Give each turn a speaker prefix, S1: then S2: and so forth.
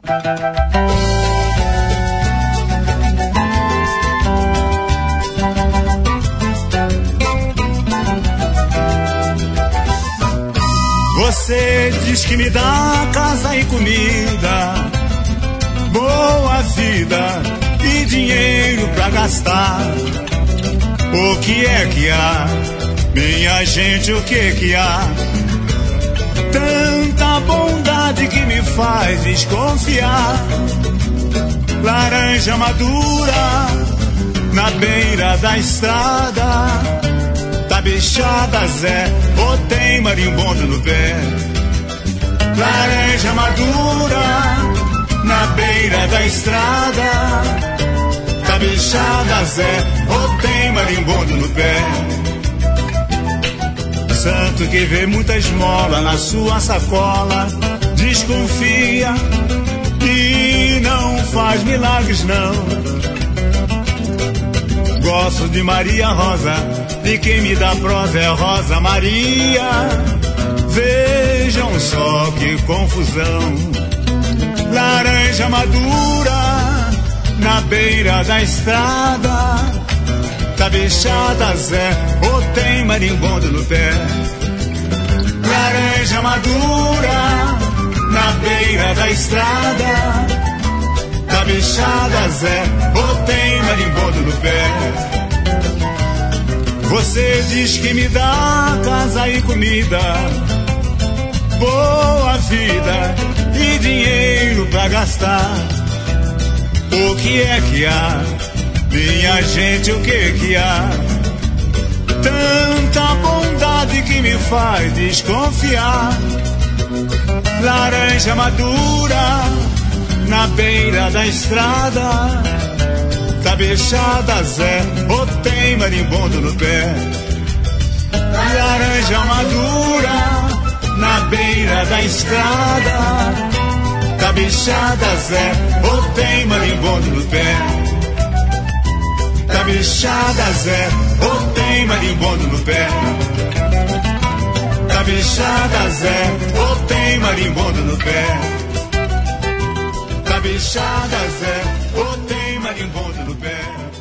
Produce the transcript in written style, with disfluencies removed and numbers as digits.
S1: Você diz que me dá casa e comida, boa vida e dinheiro pra gastar. O que é que há, minha gente, o que é que há? Tanta bondade que me faz desconfiar. Laranja madura na beira da estrada, tá bichada Zé, ou tem marimbondo no pé. Laranja madura na beira da estrada, tá bichada Zé, ou tem marimbondo no pé. Santo que vê muita esmola na sua sacola, desconfia e não faz milagres não. Gosto de Maria Rosa, e quem me dá prosa é Rosa Maria. Vejam só que confusão. Laranja madura na beira da estrada, tá bichada Zé, ou tem marimbondo no pé. Laranja madura na beira da estrada, tá bichada Zé, ou tem marimbondo no pé. Você diz que me dá casa e comida, boa vida e dinheiro pra gastar. O que é que há, minha gente, o que é que há? Tanta bondade que me faz desconfiar. Laranja madura na beira da estrada, tá bichada Zé, ou tem marimbondo no pé. Laranja madura na beira da estrada, tá bichada Zé, ou tem marimbondo no pé. Tá bichada Zé, ou tem marimbondo no pé. Tá bichada Zé, ou tem marimbondo no pé. Tá bichada Zé, ou tem marimbondo no pé.